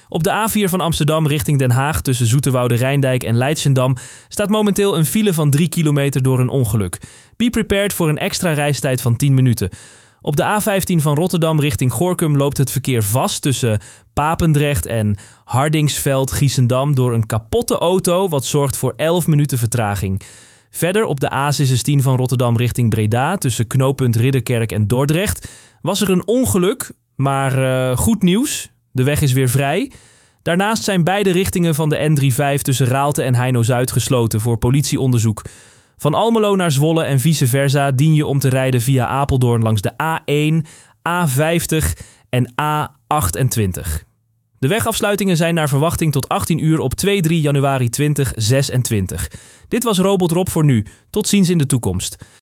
Op de A4 van Amsterdam richting Den Haag tussen Zoeterwoude Rijndijk en Leidschendam staat momenteel een file van 3 kilometer door een ongeluk. Be prepared voor een extra reistijd van 10 minuten. Op de A15 van Rotterdam richting Gorinchem loopt het verkeer vast tussen Papendrecht en Hardingsveld-Giessendam door een kapotte auto, wat zorgt voor 11 minuten vertraging. Verder op de A16 van Rotterdam richting Breda tussen knooppunt Ridderkerk en Dordrecht was er een ongeluk, maar goed nieuws. De weg is weer vrij. Daarnaast zijn beide richtingen van de N35 tussen Raalte en Heino-Zuid gesloten voor politieonderzoek. Van Almelo naar Zwolle en vice versa dien je om te rijden via Apeldoorn langs de A1, A50 en A28. De wegafsluitingen zijn naar verwachting tot 18 uur op 2-3 januari 2026. Dit was Robot Rob voor nu. Tot ziens in de toekomst.